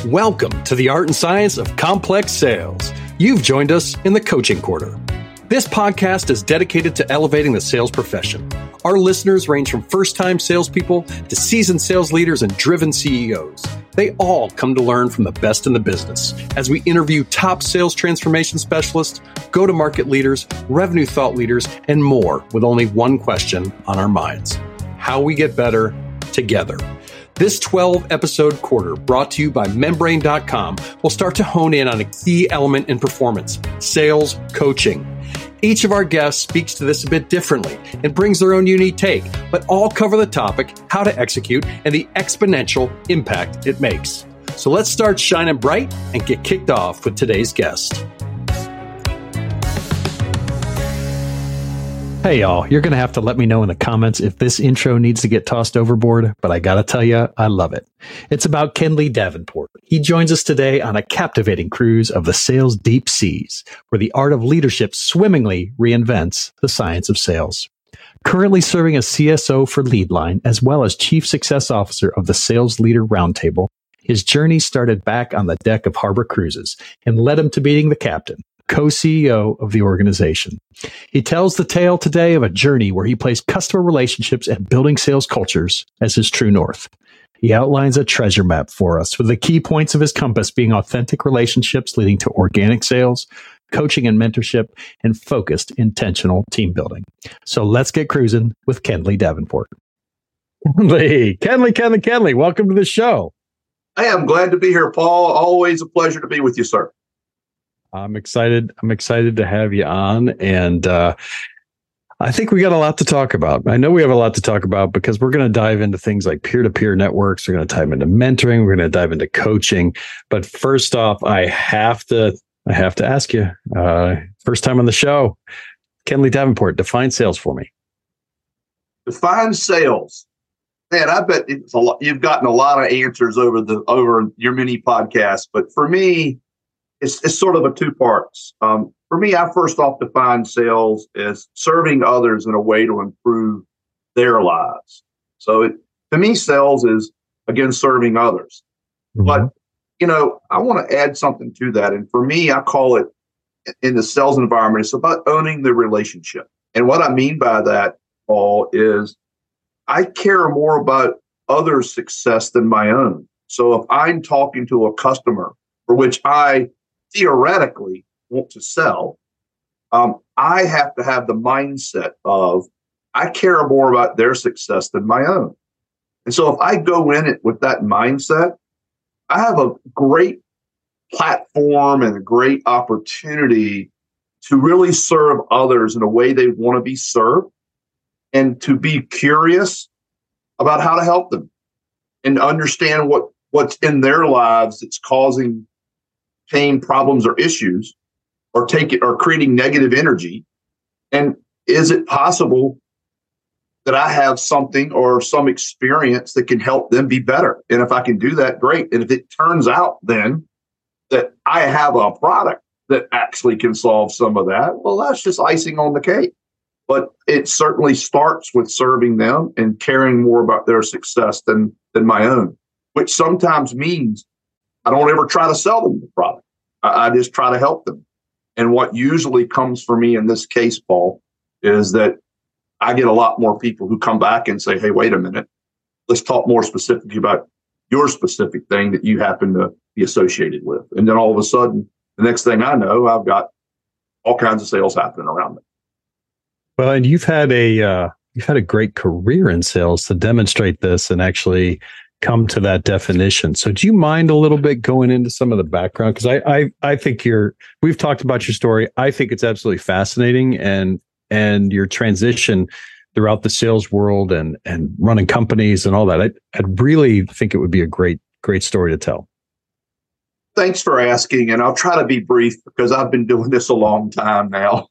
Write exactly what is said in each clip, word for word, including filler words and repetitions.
Welcome to the art and science of complex sales. You've joined us in the Coaching Quarter. This podcast is dedicated to elevating the sales profession. Our listeners range from first-time salespeople to seasoned sales leaders and driven C E Os. They all come to learn from the best in the business as we interview top sales transformation specialists, go-to-market leaders, revenue thought leaders, and more with only one question on our minds: how we get better together. This twelve-episode quarter, brought to you by Membrane dot com, will start to hone in on a key element in performance: sales coaching. Each of our guests speaks to this a bit differently and brings their own unique take, but all cover the topic, how to execute, and the exponential impact it makes. So let's start shining bright and get kicked off with today's guest. Hey, y'all, you're going to have to let me know in the comments if this intro needs to get tossed overboard, but I got to tell you, I love it. It's about Kenley Davenport. He joins us today on a captivating cruise of the sales deep seas, where the art of leadership swimmingly reinvents the science of sales. Currently serving as C S O for Leadline, as well as Chief Success Officer of the Sales Leader Roundtable, his journey started back on the deck of Harbor Cruises and led him to being the captain, co-C E O of the organization. He tells the tale today of a journey where he placed customer relationships and building sales cultures as his true north. He outlines a treasure map for us with the key points of his compass being authentic relationships leading to organic sales, coaching and mentorship, and focused, intentional team building. So let's get cruising with Kenley Davenport. Kenley, Kenley, Kenley, Kenley, welcome to the show. I am glad to be here, Paul. Always a pleasure to be with you, sir. I'm excited. I'm excited to have you on. And uh, I think we got a lot to talk about. I know we have a lot to talk about because we're going to dive into things like peer-to-peer networks. We're going to dive into mentoring. We're going to dive into coaching. But first off, I have to, I have to ask you, uh, first time on the show, Kenley Davenport, define sales for me. Define sales. Man, I bet it's a lot, you've gotten a lot of answers over the over your mini podcasts. But for me, It's, it's sort of a two parts. Um, for me, I first off define sales as serving others in a way to improve their lives. So it, to me, sales is, again, serving others. Mm-hmm. But, you know, I want to add something to that. And for me, I call it, in the sales environment, it's about owning the relationship. And what I mean by that, Paul, is I care more about others' success than my own. So if I'm talking to a customer for which I theoretically want to sell, um, I have to have the mindset of I care more about their success than my own. And so if I go in it with that mindset, I have a great platform and a great opportunity to really serve others in a way they want to be served and to be curious about how to help them and understand what, what's in their lives that's causing pain, problems, or issues, or take it, or creating negative energy. And is it possible that I have something or some experience that can help them be better? And if I can do that, great. And if it turns out then that I have a product that actually can solve some of that, well, that's just icing on the cake. But it certainly starts with serving them and caring more about their success than, than my own, which sometimes means I don't ever try to sell them the product. I, I just try to help them. And what usually comes for me in this case, Paul, is that I get a lot more people who come back and say, hey, wait a minute, let's talk more specifically about your specific thing that you happen to be associated with. And then all of a sudden, the next thing I know, I've got all kinds of sales happening around me. Well, and you've had a uh, you've had a great career in sales to demonstrate this and actually come to that definition. So do you mind a little bit going into some of the background? Because I, I I think you're, we've talked about your story. I think it's absolutely fascinating, and and your transition throughout the sales world and and running companies and all that. I I really think it would be a great, great story to tell. Thanks for asking. And I'll try to be brief because I've been doing this a long time now.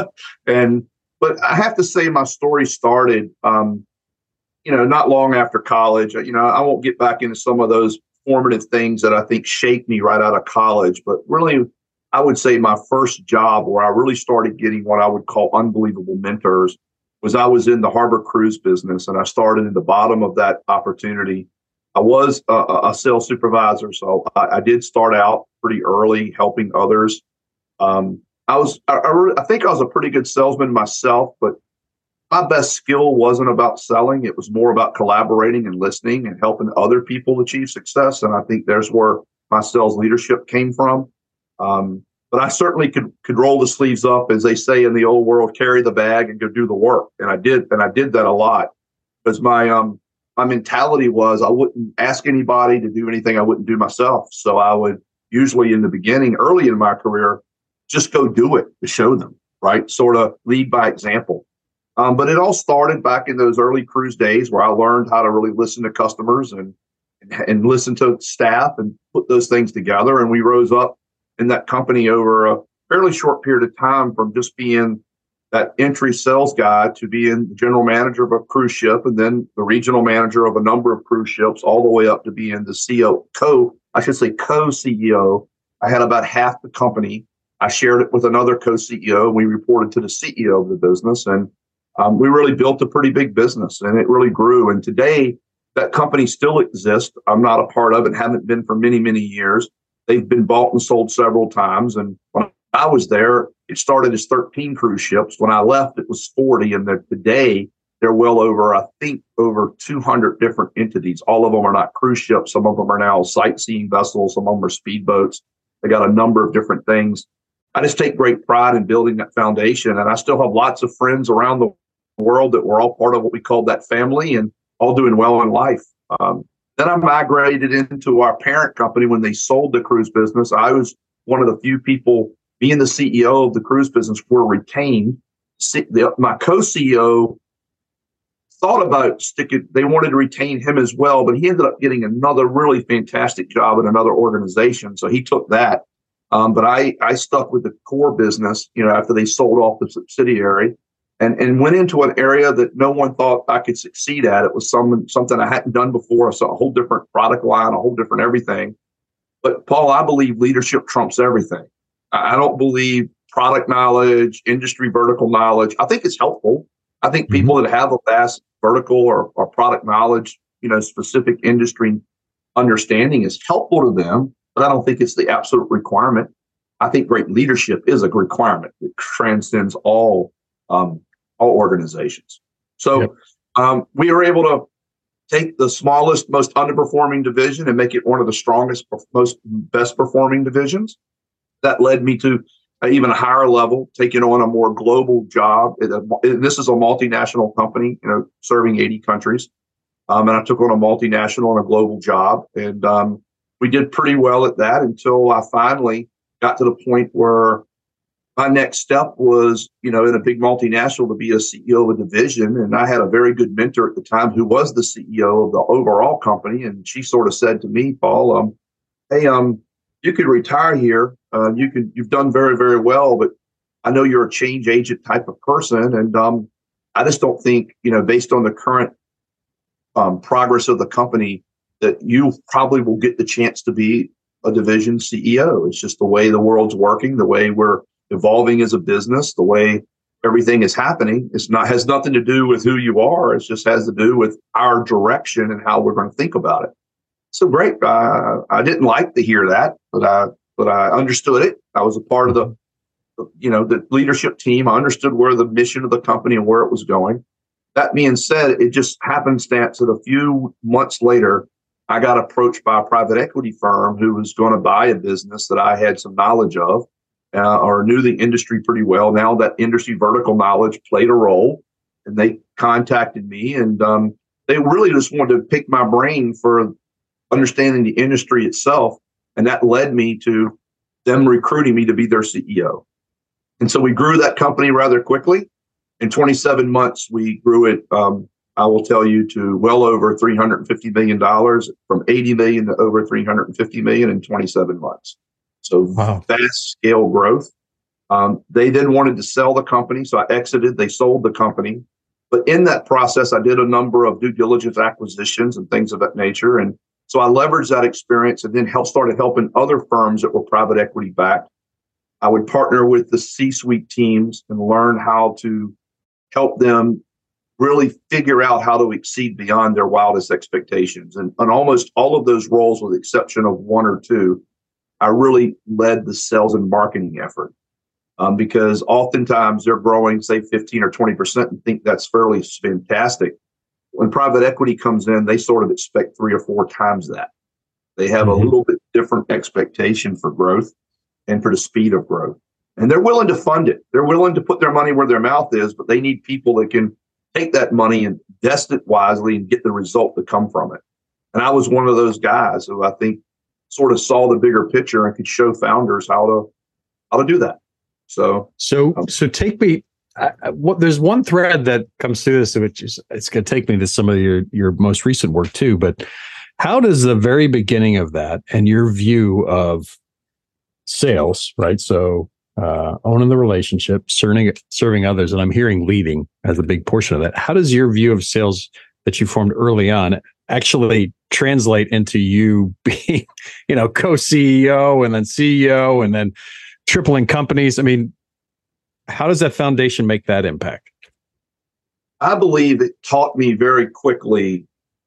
and but I have to say my story started um, you know, not long after college. You know, I won't get back into some of those formative things that I think shaped me right out of college, but really, I would say my first job where I really started getting what I would call unbelievable mentors was I was in the Harbor Cruise business, and I started at the bottom of that opportunity I was a, a sales supervisor, so I, I did start out pretty early helping others. Um, I was, I, I, re- I think I was a pretty good salesman myself, but my best skill wasn't about selling. It was more about collaborating and listening and helping other people achieve success. And I think there's where my sales leadership came from. Um, but I certainly could could roll the sleeves up, as they say in the old world, carry the bag and go do the work. And I did, and I did that a lot because my um my mentality was I wouldn't ask anybody to do anything I wouldn't do myself. So I would usually in the beginning, early in my career, just go do it to show them, right? Sort of lead by example. Um, but it all started back in those early cruise days where I learned how to really listen to customers and, and and listen to staff and put those things together. And we rose up in that company over a fairly short period of time from just being that entry sales guy to being the general manager of a cruise ship and then the regional manager of a number of cruise ships, all the way up to being the C E O, co, I should say co-C E O. I had about half the company. I shared it with another co-C E O, and we reported to the C E O of the business. And Um, we really built a pretty big business, and it really grew. And today, that company still exists. I'm not a part of it, haven't been for many, many years. They've been bought and sold several times. And when I was there, it started as thirteen cruise ships. When I left, it was forty. And today, they're well over, I think, over two hundred different entities. All of them are not cruise ships. Some of them are now sightseeing vessels. Some of them are speedboats. They got a number of different things. I just take great pride in building that foundation. And I still have lots of friends around the world that we're all part of what we call that family and all doing well in life. Um, then I migrated into our parent company when they sold the cruise business. I was one of the few people, being the C E O of the cruise business, were retained. C- the, my co-C E O thought about sticking, they wanted to retain him as well, but he ended up getting another really fantastic job at another organization. So he took that. Um, but I, I stuck with the core business, you know, after they sold off the subsidiary. And, and went into an area that no one thought I could succeed at. It was some, something I hadn't done before. I saw a whole different product line, a whole different everything. But Paul, I believe leadership trumps everything. I don't believe product knowledge, industry vertical knowledge. I think it's helpful. I think Mm-hmm. people that have a vast vertical or, or product knowledge, you know, specific industry understanding is helpful to them, but I don't think it's the absolute requirement. I think great leadership is a requirement that transcends all um, all organizations. So Yep. um, we were able to take the smallest, most underperforming division and make it one of the strongest, most best performing divisions. That led me to an even higher level, taking on a more global job. This is a multinational company, you know, serving eighty countries. Um, and I took on a multinational and a global job. And um, we did pretty well at that until I finally got to the point where my next step was, you know, in a big multinational to be a C E O of a division. And I had a very good mentor at the time who was the C E O of the overall company. And she sort of said to me, Paul, um, hey, um, you could retire here. Uh, you could, you've done very, very well, but I know you're a change agent type of person. And um, I just don't think, you know, based on the current um, progress of the company, that you probably will get the chance to be a division C E O. It's just the way the world's working, the way we're evolving as a business, the way everything is happening. It's not has nothing to do with who you are. It just has to do with our direction and how we're going to think about it. So great. Uh, I didn't like to hear that, but I but I understood it. I was a part of the, you know, the leadership team. I understood where the mission of the company and where it was going. That being said, it just happenstance that a few months later, I got approached by a private equity firm who was going to buy a business that I had some knowledge of. Uh, or knew the industry pretty well. Now that industry vertical knowledge played a role, and they contacted me, and um, they really just wanted to pick my brain for understanding the industry itself, and that led me to them recruiting me to be their C E O. And so we grew that company rather quickly. In twenty-seven months, we grew it, um, I will tell you, to well over three hundred fifty million dollars, from eighty million dollars to over three hundred fifty million dollars in twenty-seven months. So wow. Vast scale growth. Um, they then wanted to sell the company, so I exited. They sold the company. But in that process, I did a number of due diligence acquisitions and things of that nature. And so I leveraged that experience and then helped, started helping other firms that were private equity backed. I would partner with the C-suite teams and learn how to help them really figure out how to exceed beyond their wildest expectations. And on almost all of those roles, with the exception of one or two, I really led the sales and marketing effort um, because oftentimes they're growing, say, fifteen or twenty percent and think that's fairly fantastic. When private equity comes in, they sort of expect three or four times that. They have mm-hmm. a little bit different expectation for growth and for the speed of growth. And they're willing to fund it. They're willing to put their money where their mouth is, but they need people that can take that money and invest it wisely and get the result to come from it. And I was one of those guys who I think sort of saw the bigger picture and could show founders how to how to do that. So, so, um, so take me. I, what there's one thread that comes through this, which is it's going to take me to some of your your most recent work too. But how does the very beginning of that and your view of sales, right? So uh, owning the relationship, serving serving others, and I'm hearing leading as a big portion of that. How does your view of sales that you formed early on actually translate into you being, you know, co-C E O and then C E O and then tripling companies? I mean, how does that foundation make that impact? I believe it taught me very quickly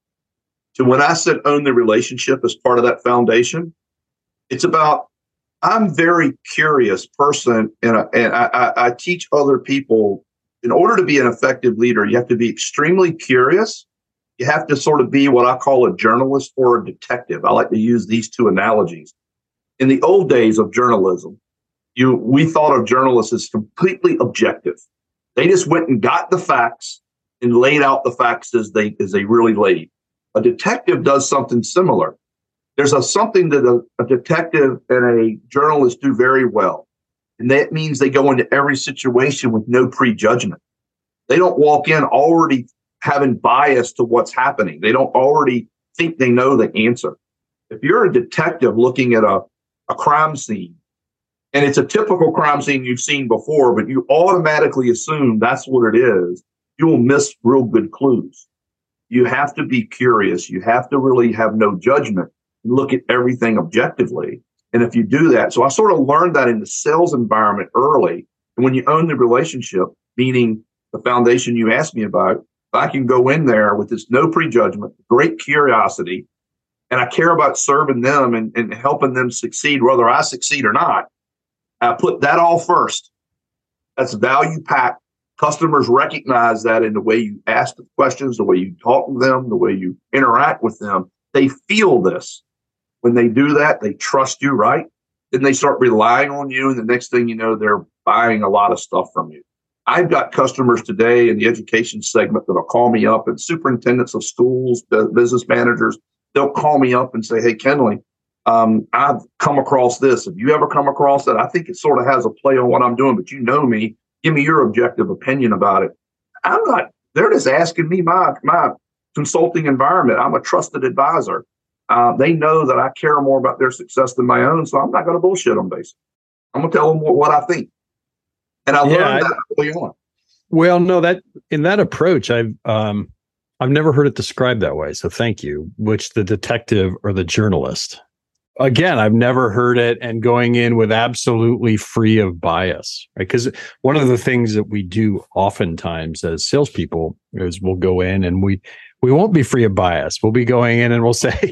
to, when I said own the relationship as part of that foundation, it's about, I'm very curious person, and, I, and I, I teach other people, in order to be an effective leader, you have to be extremely curious. You have to sort of be what I call a journalist or a detective. I like to use these two analogies. In the old days of journalism, you we thought of journalists as completely objective. They just went and got the facts and laid out the facts as they as they really laid. A detective does something similar. There's a something that a, a detective and a journalist do very well. And that means they go into every situation with no prejudgment. They don't walk in already having bias to what's happening. They don't already think they know the answer. If you're a detective looking at a, a crime scene, and it's a typical crime scene you've seen before, but you automatically assume that's what it is, you will miss real good clues. You have to be curious. You have to really have no judgment and look at everything objectively. And if you do that, so I sort of learned that in the sales environment early. And when you own the relationship, meaning the foundation you asked me about, if I can go in there with this no prejudgment, great curiosity, and I care about serving them and, and helping them succeed, whether I succeed or not, I put that all first. That's value packed. Customers recognize that in the way you ask the questions, the way you talk to them, the way you interact with them. They feel this. When they do that, they trust you, right? Then they start relying on you. And the next thing you know, they're buying a lot of stuff from you. I've got customers today in the education segment that'll call me up, and superintendents of schools, business managers, they'll call me up and say, hey, Kenley, Um, I've come across this. Have you ever come across that? I think it sort of has a play on what I'm doing, but you know me. Give me your objective opinion about it. I'm not, they're just asking me my, my consulting environment. I'm a trusted advisor. Uh, they know that I care more about their success than my own, so I'm not going to bullshit them, basically. I'm going to tell them what, what I think. And I yeah, learned I, that early on. Well, no, that in that approach, I've um, I've never heard it described that way. So thank you. Which the detective or the journalist? Again, I've never heard it, and going in with absolutely free of bias, right? Because one of the things that we do oftentimes as salespeople is we'll go in and we we won't be free of bias. We'll be going in and we'll say,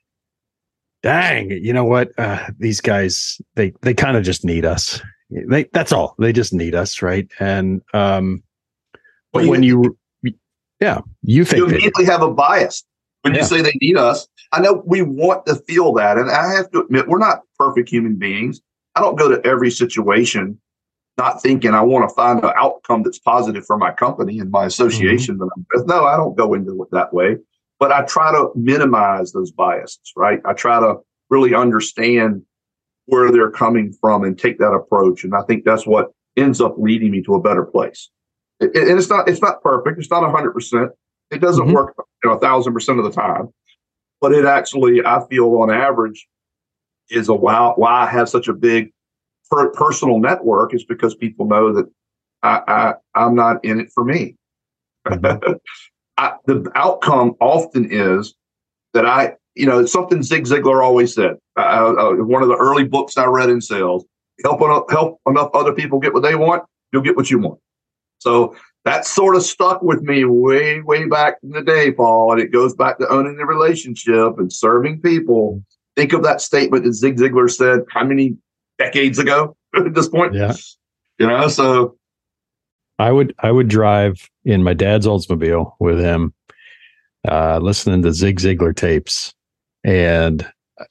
"Dang, you know what? Uh, these guys they they kind of just need us. They that's all. They just need us, right?" And um, but well, when you, you yeah, you think you immediately have a bias. When yeah. you say they need us, I know we want to feel that. And I have to admit, we're not perfect human beings. I don't go to every situation not thinking I want to find an outcome that's positive for my company and my association mm-hmm. that I'm with. No, I don't go into it that way. But I try to minimize those biases, right? I try to really understand where they're coming from and take that approach. And I think that's what ends up leading me to a better place. It, and it's not it's not perfect. It's not one hundred percent. It doesn't mm-hmm. work you know, a thousand percent of the time, but it actually, I feel on average, is a why, why I have such a big per- personal network is because people know that I, I, I'm not in it for me. Mm-hmm. I, the outcome often is that I, you know, it's something Zig Ziglar always said. Uh, uh, one of the early books I read in sales, help enough, help enough other people get what they want, you'll get what you want. So that sort of stuck with me way, way back in the day, Paul. And it goes back to owning the relationship and serving people. Think of that statement that Zig Ziglar said how many decades ago at this point? Yeah. You know, so I would I would drive in my dad's Oldsmobile with him, uh, listening to Zig Ziglar tapes. And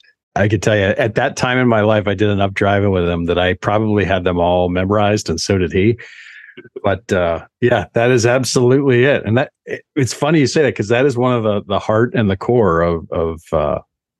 I could tell you at that time in my life, I did enough driving with him that I probably had them all memorized, and so did he. But uh, yeah, that is absolutely it. And that it, it's funny you say that, because that is one of the the heart and the core of of uh,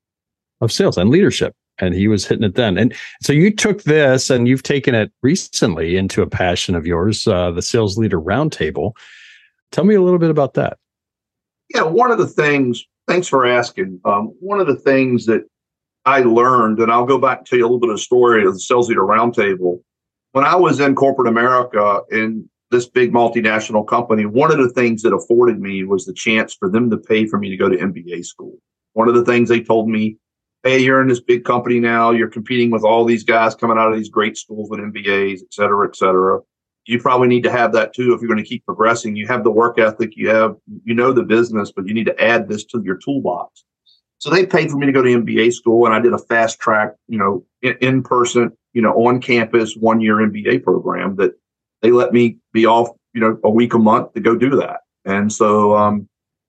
of sales and leadership. And he was hitting it then. And so you took this and you've taken it recently into a passion of yours, uh, the Sales Leader Roundtable. Tell me a little bit about that. Yeah, one of the things, thanks for asking. Um, one of the things that I learned, and I'll go back and tell you a little bit of the story of the Sales Leader Roundtable. When I was in corporate America in this big multinational company, one of the things that afforded me was the chance for them to pay for me to go to M B A school. One of the things they told me, hey, you're in this big company now, you're competing with all these guys coming out of these great schools with M B As, et cetera, et cetera. You probably need to have that too if you're going to keep progressing. You have the work ethic, you have, you know the business, but you need to add this to your toolbox. So they paid for me to go to M B A school, and I did a fast track, you know, in, in person, you know, on campus, one year M B A program that they let me be off, you know, a week a month to go do that. And so um,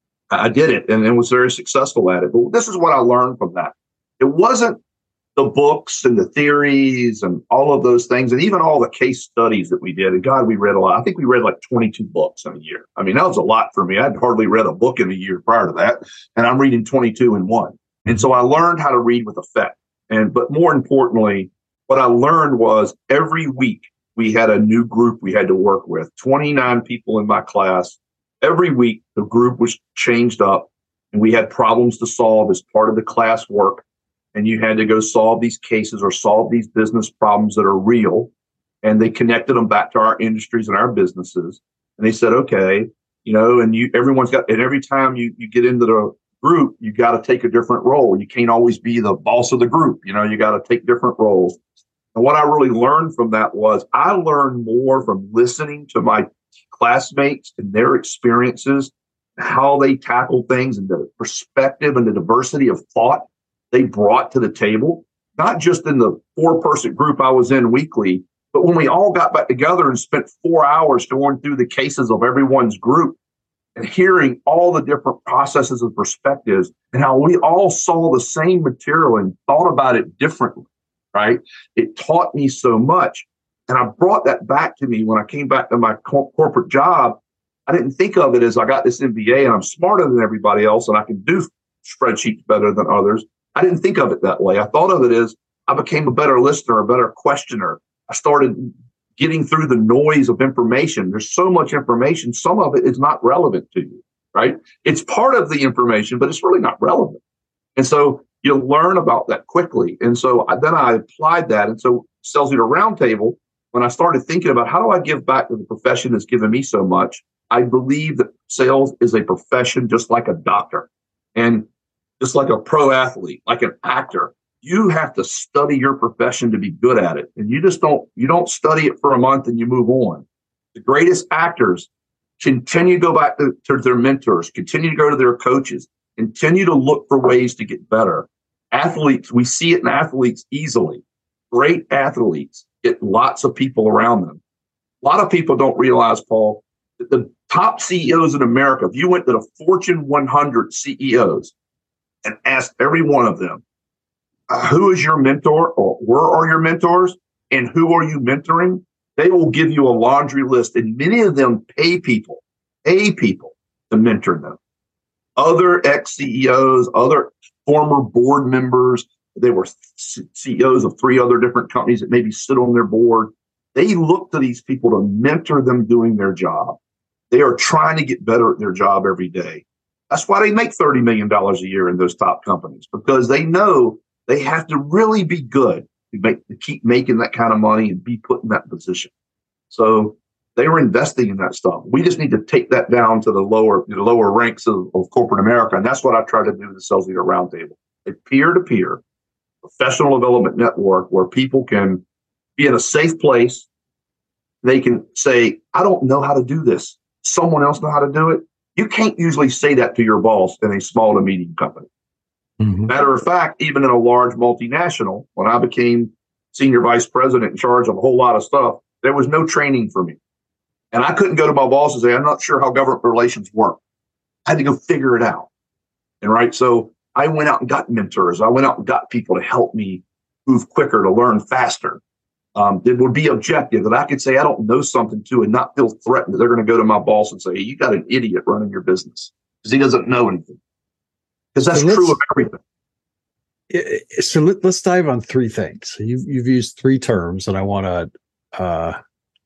I did it and, and was very successful at it. But this is what I learned from that. It wasn't the books and the theories and all of those things, and even all the case studies that we did. And God, we read a lot. I think we read like twenty-two books in a year. I mean, that was a lot for me. I'd hardly read a book in a year prior to that, and I'm reading twenty-two in one. And so I learned how to read with effect. And but more importantly, what I learned was every week we had a new group we had to work with. twenty-nine people in my class. Every week the group was changed up, and we had problems to solve as part of the class work. And you had to go solve these cases or solve these business problems that are real. And they connected them back to our industries and our businesses. And they said, okay, you know, and you, everyone's got, and every time you, you get into the group, you got to take a different role. You can't always be the boss of the group. You know, you got to take different roles. And what I really learned from that was I learned more from listening to my classmates and their experiences, how they tackle things, and the perspective and the diversity of thought they brought to the table, not just in the four-person group I was in weekly, but when we all got back together and spent four hours going through the cases of everyone's group and hearing all the different processes and perspectives and how we all saw the same material and thought about it differently, right? It taught me so much. And I brought that back to me when I came back to my co- corporate job. I didn't think of it as I got this M B A and I'm smarter than everybody else and I can do spreadsheets better than others. I didn't think of it that way. I thought of it as I became a better listener, a better questioner. I started getting through the noise of information. There's so much information. Some of it is not relevant to you, right? It's part of the information, but it's really not relevant. And so you learn about that quickly. And so I, then I applied that. And so Sales Leader Roundtable, when I started thinking about how do I give back to the profession that's given me so much, I believe that sales is a profession just like a doctor. And just like a pro athlete, like an actor, you have to study your profession to be good at it. And you just don't, you don't study it for a month and you move on. The greatest actors continue to go back to, to their mentors, continue to go to their coaches, continue to look for ways to get better. Athletes, we see it in athletes easily. Great athletes get lots of people around them. A lot of people don't realize, Paul, that the top C E Os in America, if you went to the Fortune one hundred C E Os, and asked every one of them, uh, who is your mentor or where are your mentors and who are you mentoring? They will give you a laundry list, and many of them pay people, pay people to mentor them. Other ex-C E Os, other former board members, they were C E Os of three other different companies that maybe sit on their board. They look to these people to mentor them doing their job. They are trying to get better at their job every day. That's why they make thirty million dollars a year in those top companies, because they know they have to really be good to, make, to keep making that kind of money and be put in that position. So they were investing in that stuff. We just need to take that down to the lower, the lower ranks of, of corporate America. And that's what I try to do with the Sales Leader Roundtable, a peer-to-peer professional development network where people can be in a safe place, they can say, I don't know how to do this. Someone else know how to do it. You can't usually say that to your boss in a small to medium company. Mm-hmm. Matter of fact, even in a large multinational, when I became senior vice president in charge of a whole lot of stuff, there was no training for me. And I couldn't go to my boss and say, I'm not sure how government relations work. I had to go figure it out. And right. So I went out and got mentors. I went out and got people to help me move quicker, to learn faster. Um, it would be objective that I could say I don't know something to and not feel threatened that they're going to go to my boss and say, hey, you got an idiot running your business because he doesn't know anything. Because that's so true of everything. So let, let's dive on three things. So you've, you've used three terms, and I want to uh,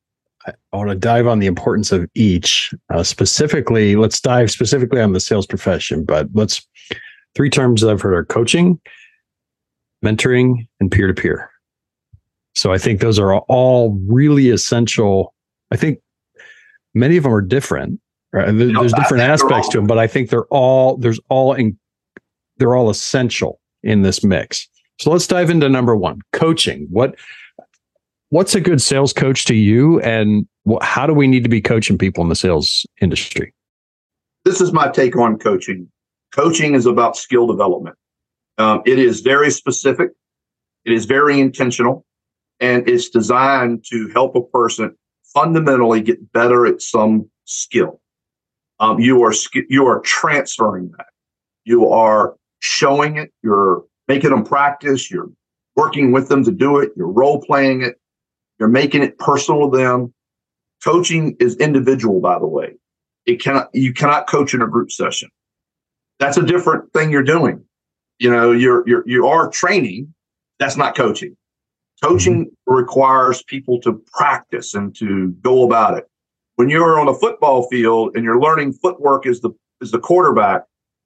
I, I want to dive on the importance of each. Uh, specifically, let's dive specifically on the sales profession. But let's three terms that I've heard are coaching, mentoring, and peer-to-peer. So I think those are all really essential. I think many of them are different. Right? There, you know, there's different aspects to them, but I think they're all there's all in, they're all essential in this mix. So let's dive into number one, coaching. What what's a good sales coach to you, and wh- how do we need to be coaching people in the sales industry? This is my take on coaching. Coaching is about skill development. Um, it is very specific. It is very intentional. And it's designed to help a person fundamentally get better at some skill. Um, you are you are transferring that. You are showing it. You're making them practice. You're working with them to do it. You're role playing it. You're making it personal to them. Coaching is individual, by the way. It cannot you cannot coach in a group session. That's a different thing you're doing. You know, you're you're you are training. That's not coaching. Coaching requires people to practice and to go about it. When you're on a football field and you're learning footwork as the as the quarterback,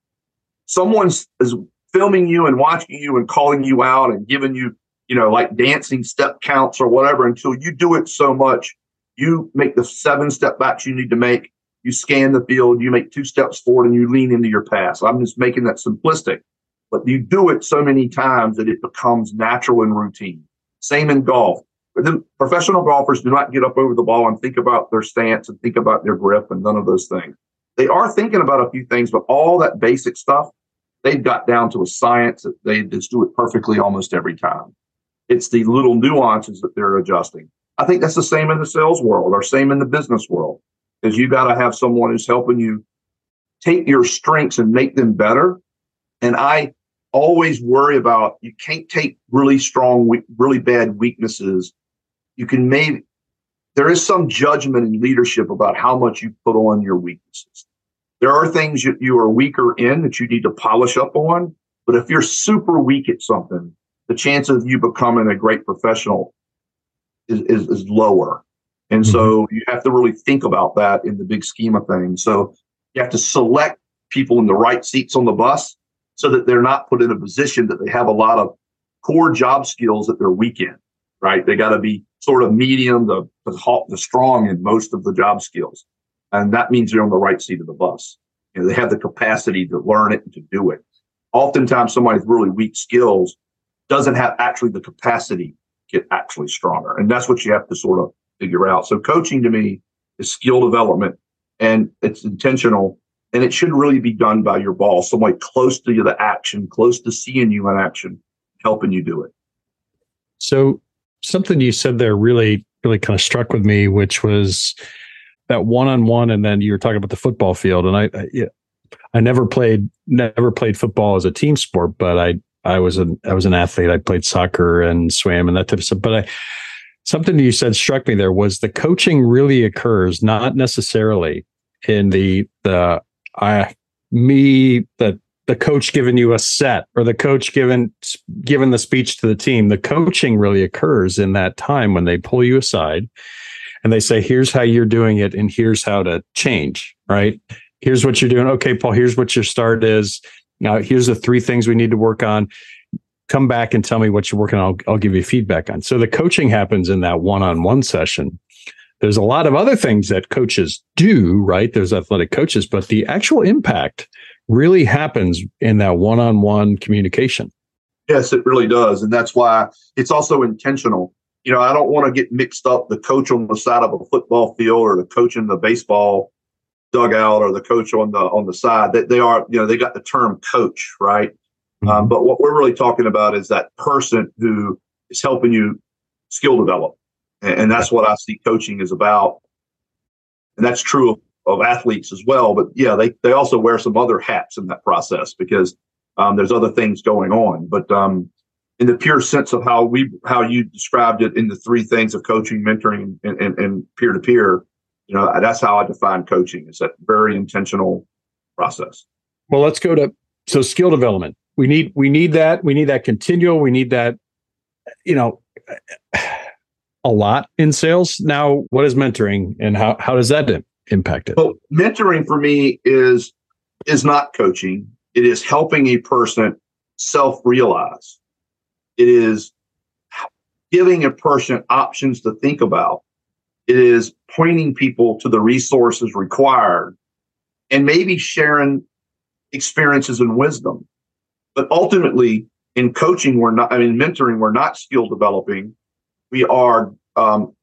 someone's is filming you and watching you and calling you out and giving you, you know, like dancing step counts or whatever until you do it so much, you make the seven step backs you need to make. You scan the field, you make two steps forward, and you lean into your pass. I'm just making that simplistic, but you do it so many times that it becomes natural and routine. Same in golf. The professional golfers do not get up over the ball and think about their stance and think about their grip and none of those things. They are thinking about a few things, but all that basic stuff, they've got down to a science that they just do it perfectly almost every time. It's the little nuances that they're adjusting. I think that's the same in the sales world or same in the business world, is you got to have someone who's helping you take your strengths and make them better. And I always worry about, you can't take really strong, really bad weaknesses. You can maybe, there is some judgment in leadership about how much you put on your weaknesses. There are things that you are weaker in that you need to polish up on. But if you're super weak at something, the chance of you becoming a great professional is, is, is lower. And mm-hmm. so you have to really think about that in the big scheme of things. So you have to select people in the right seats on the bus, so that they're not put in a position that they have a lot of core job skills that they're weak in, right? They got to be sort of medium to, to, to strong in most of the job skills. And that means they're on the right seat of the bus. You know, they have the capacity to learn it and to do it. Oftentimes, somebody with really weak skills doesn't have actually the capacity to get actually stronger. And that's what you have to sort of figure out. So coaching to me is skill development, and it's intentional. And it should really be done by your boss, somebody close to you, the action, close to seeing you in action, helping you do it. So something you said there really, really kind of struck with me, which was that one-on-one. And then you were talking about the football field. And I, I, yeah, I never played, never played football as a team sport, but I, I was an, I was an athlete. I played soccer and swam and that type of stuff. But I, something you said struck me there was the coaching really occurs, not necessarily in the, the, I, me, the the coach giving you a set or the coach giving giving the speech to the team. The coaching really occurs in that time when they pull you aside and they say, here's how you're doing it and here's how to change, right? Here's what you're doing. Okay, Paul, here's what your start is. Now, here's the three things we need to work on. Come back and tell me what you're working on. I'll, I'll give you feedback on. So the coaching happens in that one-on-one session. There's a lot of other things that coaches do, right? There's athletic coaches, but the actual impact really happens in that one-on-one communication. Yes, it really does. And that's why it's also intentional. you know, I don't want to get mixed up the coach on the side of a football field or the coach in the baseball dugout or the coach on the on the side. That they, they are, you know, they got the term coach, right? Mm-hmm. Um, but what we're really talking about is that person who is helping you skill develop. And, and that's what I see coaching is about. And that's true of, of athletes as well. But yeah, they, they also wear some other hats in that process because um, there's other things going on. But um, in the pure sense of how we how you described it in the three things of coaching, mentoring, and, and, and peer-to-peer, you know, that's how I define coaching. It's that very intentional process. Well, let's go to so skill development. We need we need that. We need that continual. We need that, you know, a lot in sales. Now, what is mentoring and how, how does that impact it? Well, mentoring for me is is not coaching. It is helping a person self-realize. It is giving a person options to think about. It is pointing people to the resources required and maybe sharing experiences and wisdom. But ultimately, in coaching, we're not, I mean, mentoring, we're not skill developing. We are um,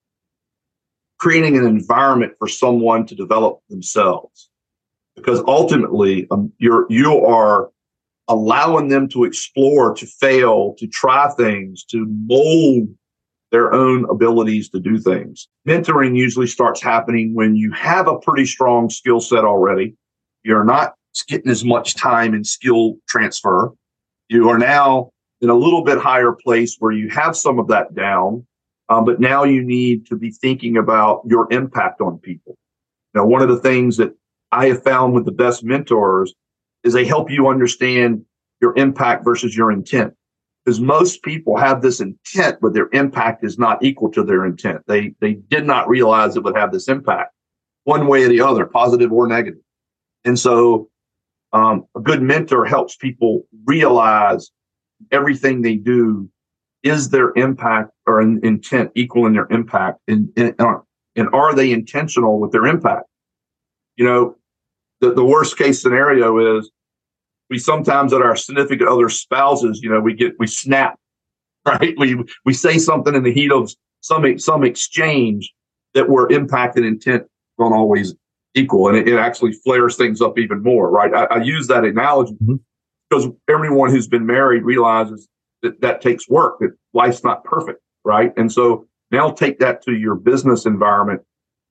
creating an environment for someone to develop themselves. Because ultimately, um, you're, you are allowing them to explore, to fail, to try things, to mold their own abilities to do things. Mentoring usually starts happening when you have a pretty strong skill set already. You're not getting as much time in skill transfer. You are now in a little bit higher place where you have some of that down, um, but now you need to be thinking about your impact on people. Now, one of the things that I have found with the best mentors is they help you understand your impact versus your intent. Because most people have this intent, but their impact is not equal to their intent. They they did not realize it would have this impact one way or the other, positive or negative. And so um, a good mentor helps people realize everything they do is their impact or in, intent equal in their impact, and, and, and are they intentional with their impact? You know, the, the worst case scenario is we sometimes at our significant other spouses, you know, we get, we snap, right? We, we say something in the heat of some, some exchange that where impact and intent don't always equal. And it, it actually flares things up even more, right? I, I use that analogy mm-hmm. because everyone who's been married realizes that that takes work, that life's not perfect, right? And so now take that to your business environment.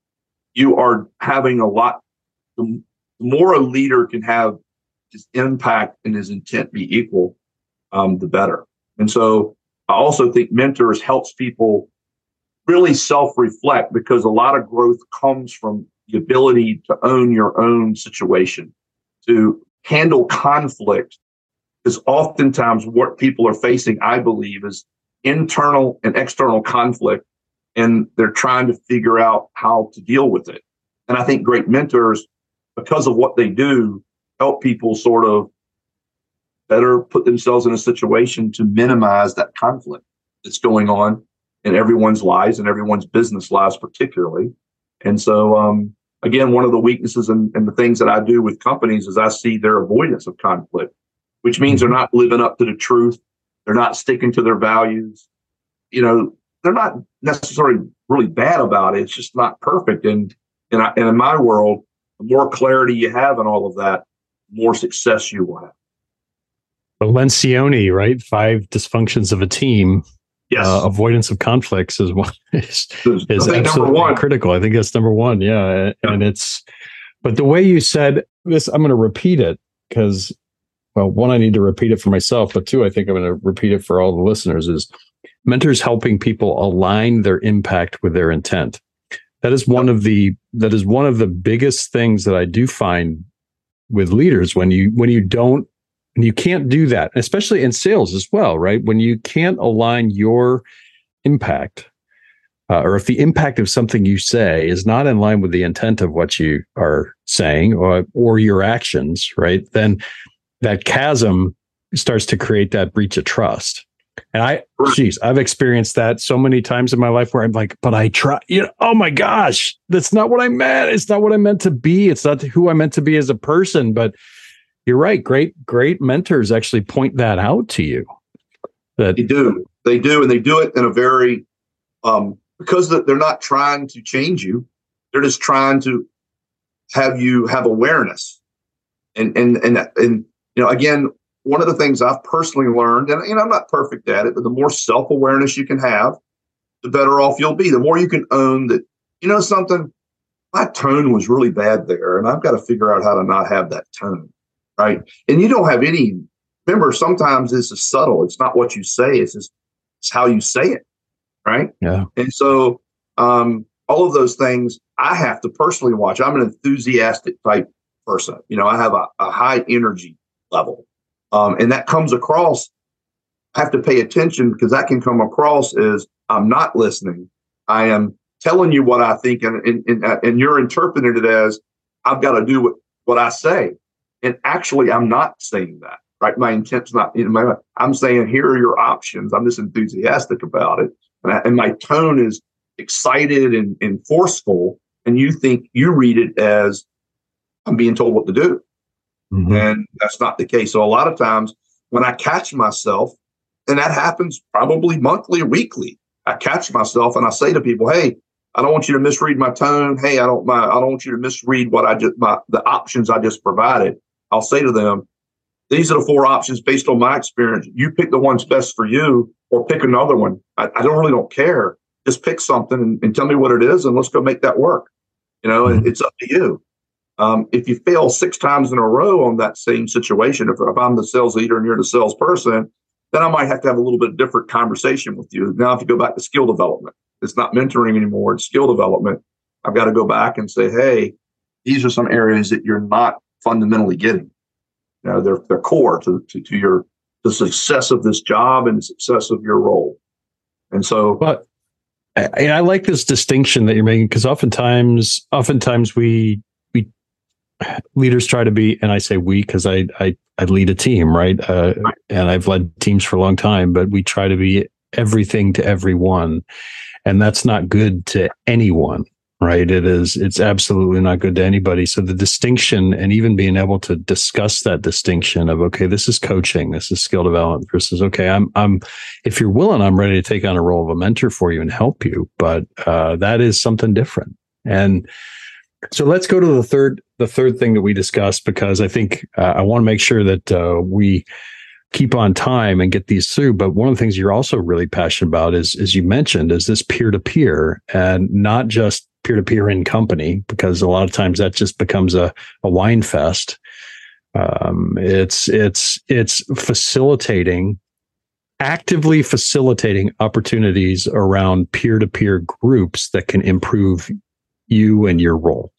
You are having a lot, the more a leader can have his impact and his intent be equal, um, the better. And so I also think mentors helps people really self-reflect because a lot of growth comes from the ability to own your own situation, to handle conflict. Because oftentimes what people are facing, I believe, is internal and external conflict, and they're trying to figure out how to deal with it. And I think great mentors, because of what they do, help people sort of better put themselves in a situation to minimize that conflict that's going on in everyone's lives and everyone's business lives particularly. And so, um, again, one of the weaknesses and the things that I do with companies is I see their avoidance of conflict, which means they're not living up to the truth. They're not sticking to their values. You know, they're not necessarily really bad about it. It's just not perfect. And, and, I, and in my world, the more clarity you have in all of that, more success you will have. But Lencioni, right? Five dysfunctions of a team. Yes. Uh, avoidance of conflicts is one is, is absolutely one. critical. I think that's number one. Yeah. yeah. And it's, but the way you said this, I'm going to repeat it because, well, one, I need to repeat it for myself, but two, I think I'm going to repeat it for all the listeners is mentors helping people align their impact with their intent. That is one of the, that is one of the biggest things that I do find with leaders when you, when you don't, and you can't do that, especially in sales as well, right? When you can't align your impact, uh, or if the impact of something you say is not in line with the intent of what you are saying or, or your actions, right? Then that chasm starts to create that breach of trust. And I, geez, I've experienced that so many times in my life where I'm like, but I try, you know, oh my gosh, that's not what I meant. It's not what I meant to be. It's not who I meant to be as a person, but you're right. Great, great mentors actually point that out to you. That they do. They do. And they do it in a very um, because they're not trying to change you. They're just trying to have you have awareness. And, and, and, and, you know, again, one of the things I've personally learned, and, you know, I'm not perfect at it, but the more self-awareness you can have, the better off you'll be. The more you can own that, you know, something, my tone was really bad there, and I've got to figure out how to not have that tone, right? And you don't have any, remember, sometimes this is subtle. It's not what you say, it's just it's how you say it, right? Yeah. And so um, all of those things I have to personally watch. I'm an enthusiastic type person. You know, I have a, a high energy level. Um, and that comes across, I have to pay attention because that can come across as I'm not listening. I am telling you what I think, and, and, and, and you're interpreting it as I've got to do what, what I say. And actually, I'm not saying that, right? My intent's not, you know, my, I'm saying, here are your options. I'm just enthusiastic about it. And, I, and my tone is excited and, and forceful. And you think, you read it as I'm being told what to do. Mm-hmm. And that's not the case. So a lot of times when I catch myself, and that happens probably monthly or weekly, I catch myself and I say to people, hey, I don't want you to misread my tone. Hey, I don't my, I don't want you to misread what I just my the options I just provided. I'll say to them, these are the four options based on my experience. You pick the one's best for you, or pick another one. I, I don't really don't care. Just pick something and, and tell me what it is, and let's go make that work. You know, mm-hmm. It's up to you. Um, if you fail six times in a row on that same situation, if, if I'm the sales leader and you're the salesperson, then I might have to have a little bit different conversation with you. Now, if you go back to skill development, it's not mentoring anymore, it's skill development. I've got to go back and say, hey, these are some areas that you're not fundamentally getting. You know, they're, they're core to, to, to your the success of this job and the success of your role. And so, but I, I like this distinction that you're making, because oftentimes, oftentimes we, we leaders try to be, and I say we, because I, I, I lead a team, right? Uh, and I've led teams for a long time, but we try to be everything to everyone. And that's not good to anyone, right? It is, it's absolutely not good to anybody. So the distinction, and even being able to discuss that distinction of, okay, this is coaching, this is skill development versus, okay, I'm, I'm, if you're willing, I'm ready to take on a role of a mentor for you and help you. But uh, that is something different. And so let's go to the third, the third thing that we discussed, because I think uh, I want to make sure that uh, we keep on time and get these through. But one of the things you're also really passionate about is, as you mentioned, is this peer-to-peer, and not just peer-to-peer in company, because a lot of times that just becomes a, a wine fest. Um, it's, it's, it's facilitating, actively facilitating opportunities around peer-to-peer groups that can improve you and your role.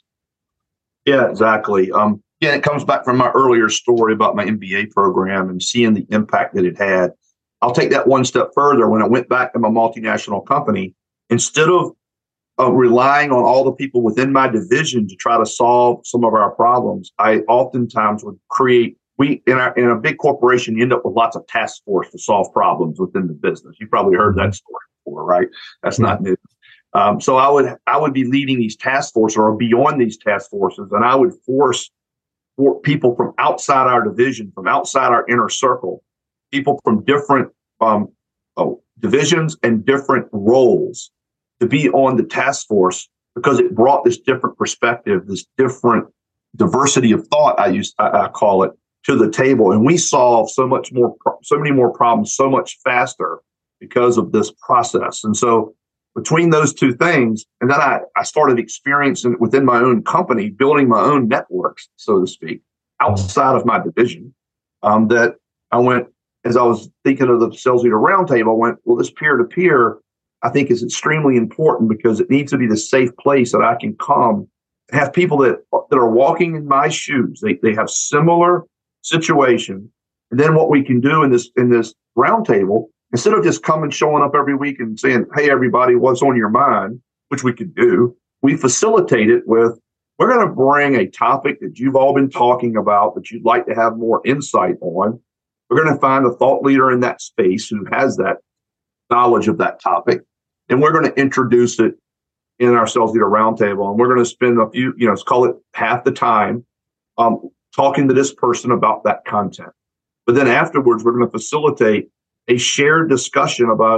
Yeah, exactly. Um, yeah, it comes back from my earlier story about my M B A program and seeing the impact that it had. I'll take that one step further. When I went back to my multinational company, instead of uh, relying on all the people within my division to try to solve some of our problems, I oftentimes would create, we in, our, in a big corporation, you end up with lots of task force to solve problems within the business. You probably heard that story before, right? That's not new. Um, so I would I would be leading these task forces or beyond these task forces, and I would force for people from outside our division, from outside our inner circle, people from different um, oh, divisions and different roles to be on the task force, because it brought this different perspective, this different diversity of thought, I use I, I call it, to the table, and we solve so much more, so many more problems, so much faster because of this process. And so, between those two things, and then I, I started experiencing it within my own company, building my own networks, so to speak, outside of my division, um, that I went, as I was thinking of the Sales Leader Roundtable, I went, well, this peer-to-peer, I think, is extremely important, because it needs to be the safe place that I can come and have people that, that are walking in my shoes. They, they have similar situations. And then what we can do in this, in this roundtable, instead of just coming, showing up every week and saying, hey, everybody, what's on your mind, which we could do, we facilitate it with, we're going to bring a topic that you've all been talking about that you'd like to have more insight on. We're going to find a thought leader in that space who has that knowledge of that topic, and we're going to introduce it in our Sales Leader Roundtable. And we're going to spend a few, you know, let's call it half the time um, talking to this person about that content. But then afterwards, we're going to facilitate a shared discussion about,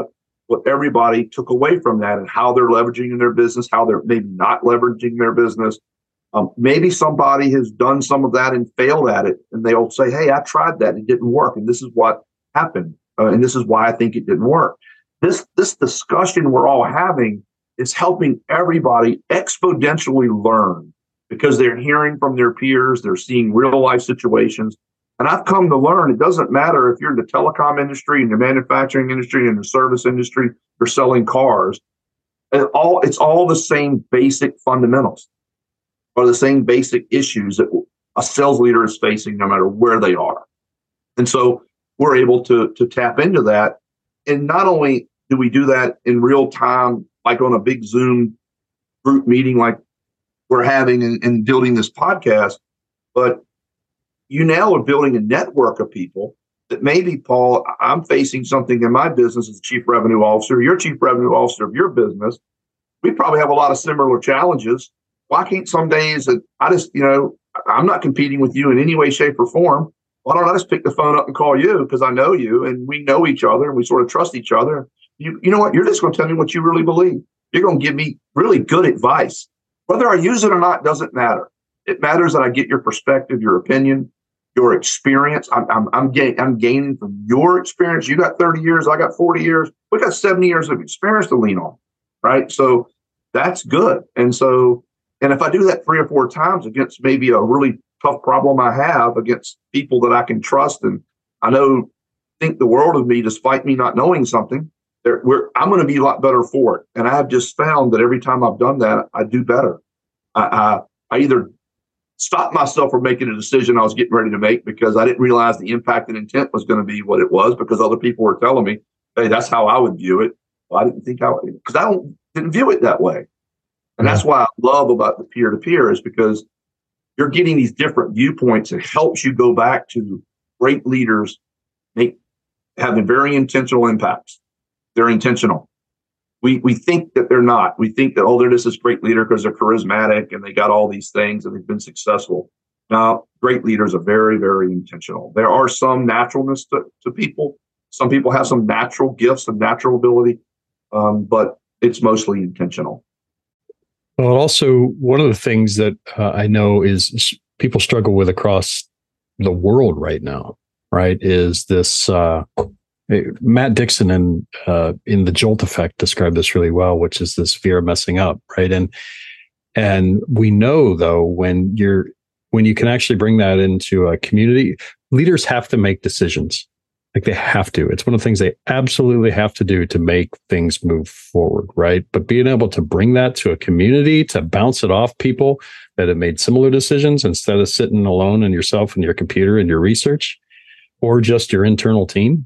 what everybody took away from that and how they're leveraging in their business, how they're maybe not leveraging their business. Um, maybe somebody has done some of that and failed at it, and they'll say, hey, I tried that and it didn't work, and this is what happened, uh, and this is why I think it didn't work. This, this discussion we're all having is helping everybody exponentially learn because they're hearing from their peers, they're seeing real life situations. And I've come to learn it doesn't matter if you're in the telecom industry, in the manufacturing industry, in the service industry, you're selling cars. It all, it's all the same basic fundamentals or the same basic issues that a sales leader is facing no matter where they are. And so we're able to, to tap into that. And not only do we do that in real time, like on a big Zoom group meeting like we're having and, and building this podcast, but you now are building a network of people that maybe, Paul, I'm facing something in my business as chief revenue officer, you're chief revenue officer of your business. We probably have a lot of similar challenges. Why can't some days that I just, you know, I'm not competing with you in any way, shape, or form. Why don't I just pick the phone up and call you because I know you and we know each other and we sort of trust each other. You, you know what? You're just going to tell me what you really believe. You're going to give me really good advice. Whether I use it or not doesn't matter. It matters that I get your perspective, your opinion, your experience. I'm I'm I'm, gain, I'm gaining from your experience. You got thirty years. I got forty years. We got seventy years of experience to lean on, right? So that's good. And so, and if I do that three or four times against maybe a really tough problem I have against people that I can trust and I know think the world of me despite me not knowing something, we're, I'm going to be a lot better for it. And I have just found that every time I've done that, I do better. I, I, I either stop myself from making a decision I was getting ready to make because I didn't realize the impact and intent was going to be what it was because other people were telling me, hey, that's how I would view it. Well, I didn't think I would, because I don't, didn't view it that way. And that's why I love about the peer-to-peer is because you're getting these different viewpoints. It helps you go back to great leaders make having very intentional impacts. They're intentional. We we think that they're not. We think that, oh, they're just this great leader because they're charismatic and they got all these things and they've been successful. Now, great leaders are very, very intentional. There are some naturalness to, to people. Some people have some natural gifts and natural ability, um, but it's mostly intentional. Well, also, one of the things that uh, I know is people struggle with across the world right now, right, is this uh, Matt Dixon in, uh, in The Jolt Effect described this really well, which is this fear of messing up, right? And and we know, though, when you're when you can actually bring that into a community, leaders have to make decisions. Like they have to. It's one of the things they absolutely have to do to make things move forward, right? But being able to bring that to a community, to bounce it off people that have made similar decisions instead of sitting alone in yourself and your computer and your research, or just your internal team,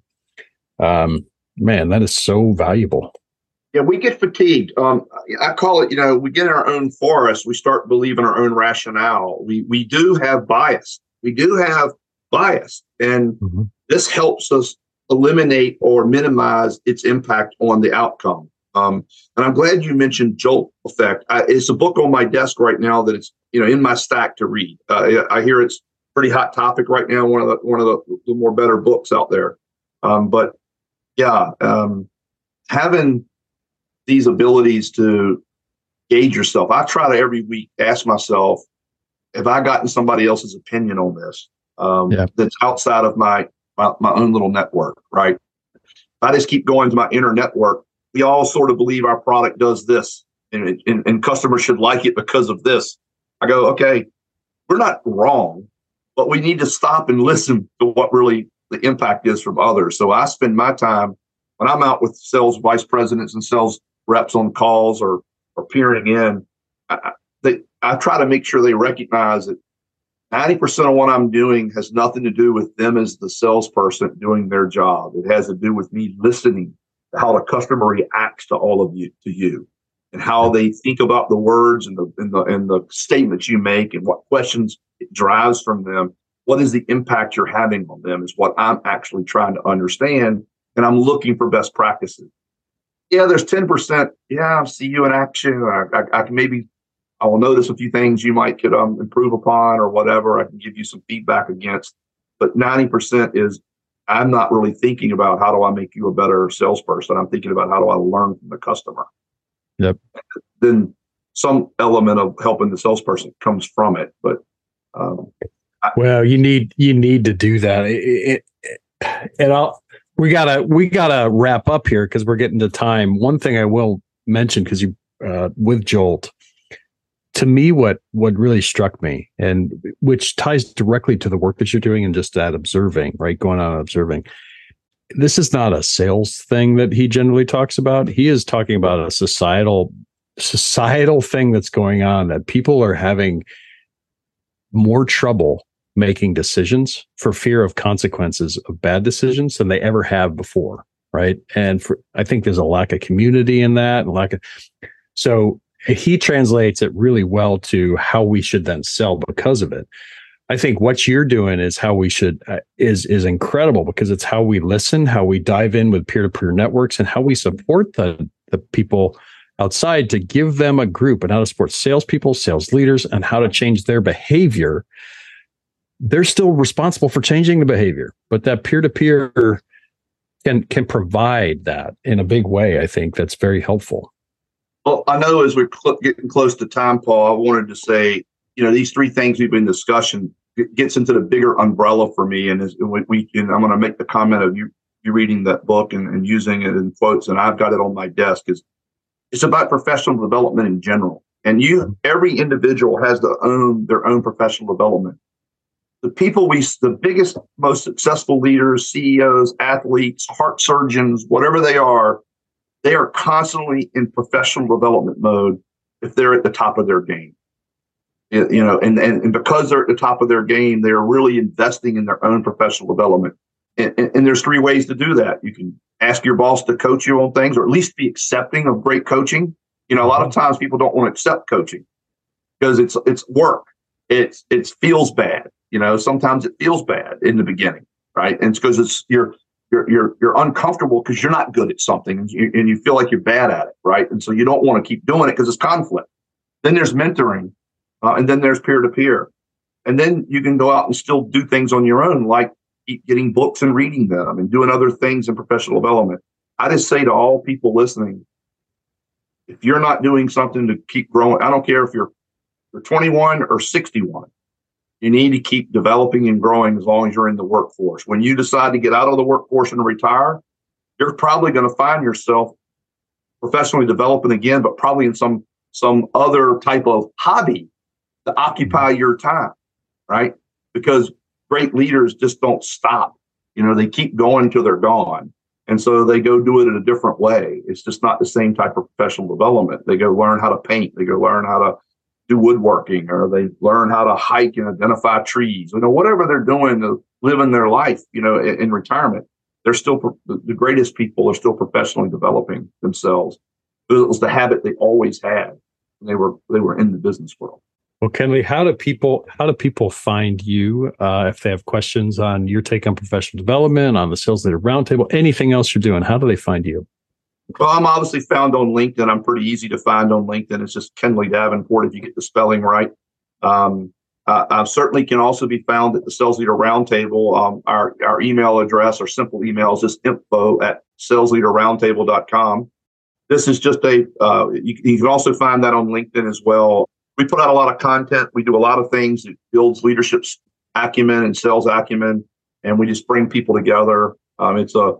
um, man, that is so valuable. Yeah, we get fatigued. Um, I call it, you know, we get in our own forest. We start believing our own rationale. We we do have bias. We do have bias. And mm-hmm. This helps us eliminate or minimize its impact on the outcome. Um, and I'm glad you mentioned Jolt Effect. I, it's a book on my desk right now that it's, you know, in my stack to read. Uh, I hear it's pretty hot topic right now. One of the one of the, the more better books out there. Um, but yeah, um, having these abilities to gauge yourself. I try to every week ask myself, have I gotten somebody else's opinion on this um, yeah. that's outside of my, my my own little network, right? I just keep going to my inner network. We all sort of believe our product does this and, and, and customers should like it because of this. I go, okay, we're not wrong, but we need to stop and listen to what really the impact is from others. So I spend my time when I'm out with sales vice presidents and sales reps on calls or, or peering in, I, they, I try to make sure they recognize that ninety percent of what I'm doing has nothing to do with them as the salesperson doing their job. It has to do with me listening to how the customer reacts to all of you, to you, and how they think about the words and the, and the, and the statements you make and what questions it drives from them. What is the impact you're having on them is what I'm actually trying to understand. And I'm looking for best practices. Yeah, there's ten percent. Yeah, I see you in action. I, I, I can maybe, I will notice a few things you might could um, improve upon or whatever. I can give you some feedback against. But ninety percent is I'm not really thinking about how do I make you a better salesperson. I'm thinking about how do I learn from the customer. Yep. Then some element of helping the salesperson comes from it. But um, I, well, you need you need to do that. It, it, it, and I'll we gotta we gotta wrap up here because we're getting to time. One thing I will mention because you uh, with Jolt. To me, what what really struck me, and which ties directly to the work that you're doing and just that observing, right? Going on and observing. This is not a sales thing that he generally talks about. He is talking about a societal societal thing that's going on, that people are having more trouble making decisions for fear of consequences of bad decisions than they ever have before, right? And for, I think there's a lack of community in that, and lack of so. He translates it really well to how we should then sell because of it. I think what you're doing is how we should uh, is is incredible because it's how we listen, how we dive in with peer-to-peer networks, and how we support the the people outside to give them a group and how to support salespeople, sales leaders, and how to change their behavior. They're still responsible for changing the behavior, but that peer-to-peer can can provide that in a big way. I think that's very helpful. Well, I know as we're cl- getting close to time, Paul, I wanted to say, you know, these three things we've been discussing gets into the bigger umbrella for me. And as we, we and I'm going to make the comment of you, you reading that book and, and using it in quotes, and I've got it on my desk, is it's about professional development in general. And you, every individual has their own, their own professional development. The people we, the biggest, most successful leaders, C E Os, athletes, heart surgeons, whatever they are, they are constantly in professional development mode if they're at the top of their game. You know, and, and, and because they're at the top of their game, they're really investing in their own professional development. And, and, and there's three ways to do that. You can ask your boss to coach you on things, or at least be accepting of great coaching. You know, a lot of times people don't want to accept coaching because it's it's work. It's it feels bad. You know, sometimes it feels bad in the beginning, right? And it's because it's you're You're, you're you're uncomfortable because you're not good at something, and you, and you feel like you're bad at it, right? And so you don't want to keep doing it because it's conflict. Then there's mentoring, uh, and then there's peer-to-peer. And then you can go out and still do things on your own, like getting books and reading them and doing other things in professional development. I just say to all people listening, if you're not doing something to keep growing, I don't care if you're, you're twenty-one or sixty-one. You need to keep developing and growing as long as you're in the workforce. When you decide to get out of the workforce and retire, you're probably going to find yourself professionally developing again, but probably in some some other type of hobby to occupy your time, right? Because great leaders just don't stop. You know, they keep going till they're gone. And so they go do it in a different way. It's just not the same type of professional development. They go learn how to paint. They go learn how to do woodworking, or they learn how to hike and identify trees. You know, whatever they're doing to live in their life, you know, in, in retirement, they're still pro- the greatest people are still professionally developing themselves. It was the habit they always had when they were they were in the business world. Well, Kenley, how do people how do people find you uh, if they have questions on your take on professional development, on the Sales Leader Roundtable, anything else you're doing? How do they find you? Well, I'm obviously found on LinkedIn. I'm pretty easy to find on LinkedIn. It's just Kenley Davenport if you get the spelling right. Um, uh, I certainly can also be found at the Sales Leader Roundtable. Um, our, our email address, our simple email is just info at sales leader roundtable dot com. This is just a, uh, you, you can also find that on LinkedIn as well. We put out a lot of content. We do a lot of things that builds leadership acumen and sales acumen, and we just bring people together. Um, it's a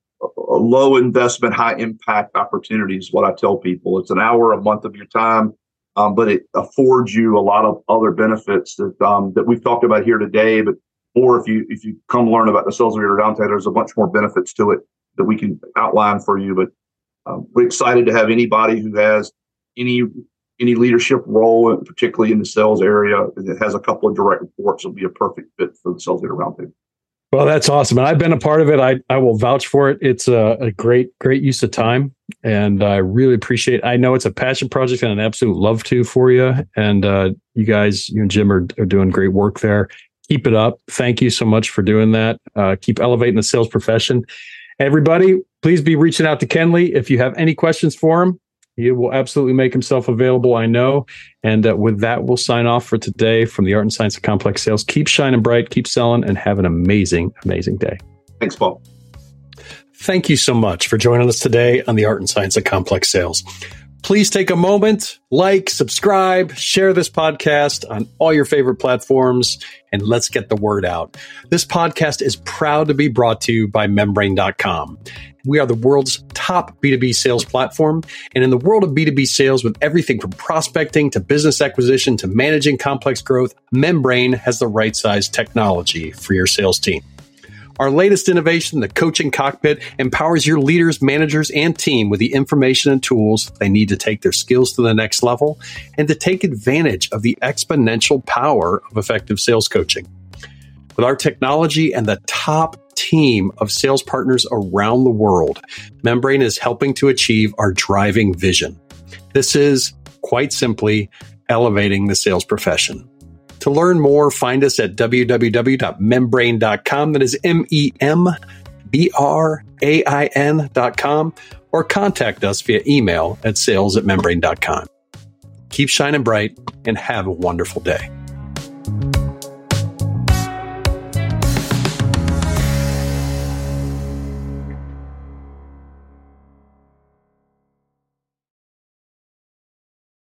A low investment, high impact opportunity is what I tell people. It's an hour a month of your time, um, but it affords you a lot of other benefits that um, that we've talked about here today. But more if you if you come learn about the Sales Leader Roundtable, there's a bunch more benefits to it that we can outline for you. But um, we're excited to have anybody who has any any leadership role, particularly in the sales area, that has a couple of direct reports, will be a perfect fit for the Sales Leader Roundtable. Well, that's awesome. And I've been a part of it. I, I will vouch for it. It's a, a great, great use of time. And I really appreciate it. I know it's a passion project and an absolute love to for you. And uh, you guys, you and Jim are, are doing great work there. Keep it up. Thank you so much for doing that. Uh, keep elevating the sales profession. Everybody, please be reaching out to Kenley if you have any questions for him. He will absolutely make himself available, I know. And uh, with that, we'll sign off for today from the Art and Science of Complex Sales. Keep shining bright, keep selling, and have an amazing, amazing day. Thanks, Paul. Thank you so much for joining us today on the Art and Science of Complex Sales. Please take a moment, like, subscribe, share this podcast on all your favorite platforms, and let's get the word out. This podcast is proud to be brought to you by Membrane dot com. We are the world's top B two B sales platform. And in the world of B two B sales, with everything from prospecting to business acquisition to managing complex growth, Membrane has the right size technology for your sales team. Our latest innovation, the Coaching Cockpit, empowers your leaders, managers, and team with the information and tools they need to take their skills to the next level and to take advantage of the exponential power of effective sales coaching. With our technology and the top team of sales partners around the world, Membrane is helping to achieve our driving vision. This is, quite simply, elevating the sales profession. To learn more, find us at w w w dot membrane dot com. That is M E M B R A I N dot com, or contact us via email at sales at membrane dot com. Keep shining bright and have a wonderful day.